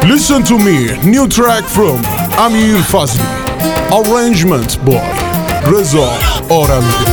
Listen to me, new track from Amir Fazli. Arrangement by Reza Aramide.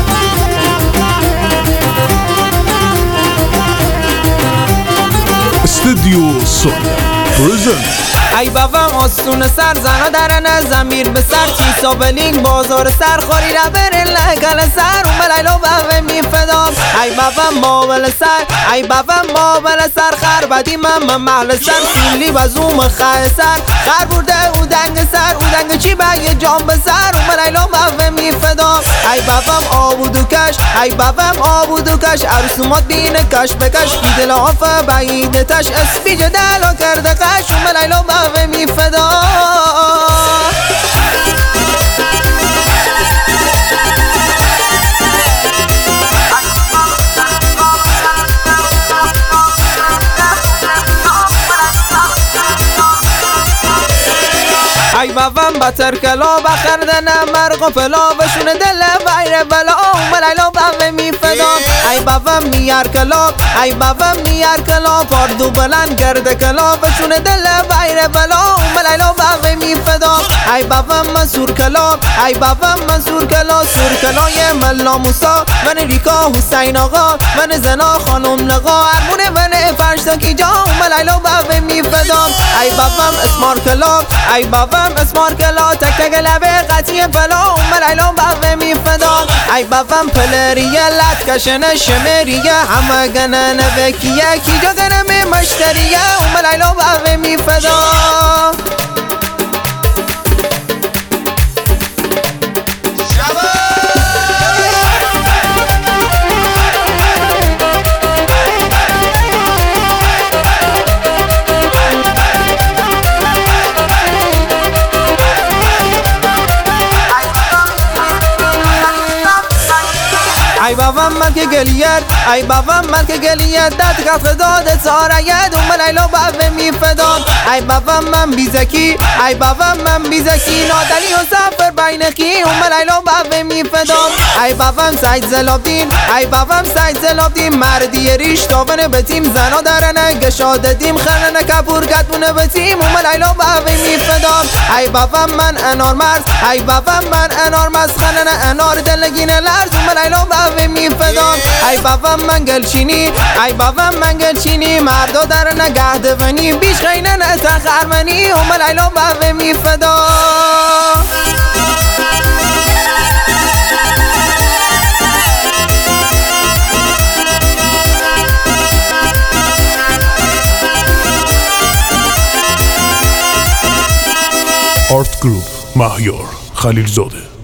Studio Soda presents. ای بابام آسون سر زنا درن زمین به سر چیسا بلینگ بازار سر خوری را برن لگل سر اون لیلا بابا می فدام ای بابام مابل سر ای بابام مابل سر خر بدی من محل سر سیلی بزوم خای سر خر برده او دنگ سر او دنگ چی بگه جام به سر اون لیلا بابا می فدام ای بابام آبودو کش ای بابام آبودو کش عروسومات بین کش بکش بیدل آفه بعید تش اسپیج دلو کرده قش اون لیلا بابا می فدا ای بابام بطر کلا بخردن مرغ و فلا بشون دل ویر بلا لیلا بابا می فدا ای بابام میار کلا ای بابام میار کلا پاردو بلند کرده کلا بشون دل ویر بلا لیلا بابا می فدا ای بابام منصور کلا ای بابام منصور کلا سور کلای ملا موسا من ریکا حسین آقا من زنا خانم نقا ارمونه من فرشتا کی جا لیلا بابا می فدا ای بابام اسمار کلا ای بابام اسمار کلا تک تک لبه قطعی فلا لیلا بابا می فدا ای بابام پلریه لط کشنه شمریه همه گنه نوکیه کی جا گنه مشتریه لیلا بابا می فدا ای بابام من که گلیت ای بابام من که گلیت داد قط داد سارید لیلا بابا می فدام ای بابام من بیزکی ای بابام من بیزکی نادلی و سفر بینکی لیلا بابا می فدام ای بابام سید زلابدین ای بابام سید زلابدین مردی ریش تاون به تیم زنا درنه گشاده دیم خلنه کپور گتونه به تیم لیلا بابا می فدام ای بابام من انار مرز ای بابام من انار مرز خلنه انار دلگینه لرز لیلا بابا می فدام ای بابام من گلچینی ای بابام من گلچینی مردا در نگه دونی بیش خینه نه تخرمنی لیلا بابا می فدا Art Group Mahyar Khalilzode.